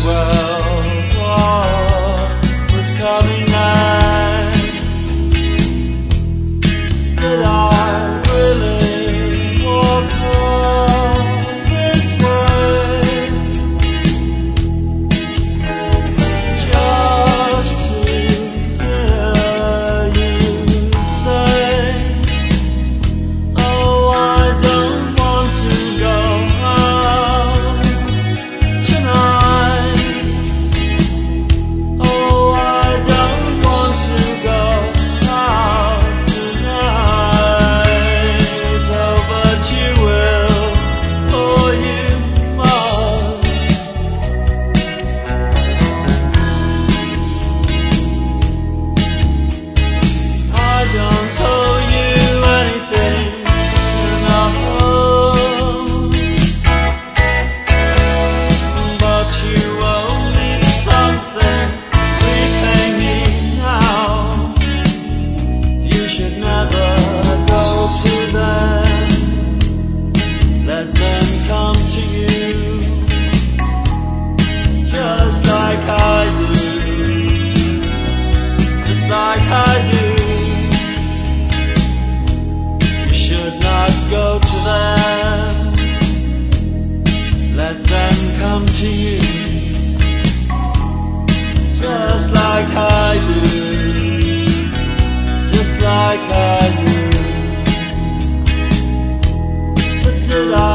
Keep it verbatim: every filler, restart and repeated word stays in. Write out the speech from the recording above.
well what was coming next. Did I really walk all this way just to hear you say, oh, I don't want to go out tonight. Oh, I don't want to go out tonight. Oh, but you will, for you must. I don't owe you anything, no, but you owe me something. Repay me now. You should never go to them. Let them come to you, just like I do, just like I do. You should not go to them. Let them come to you, just like I do, just like I do. But did I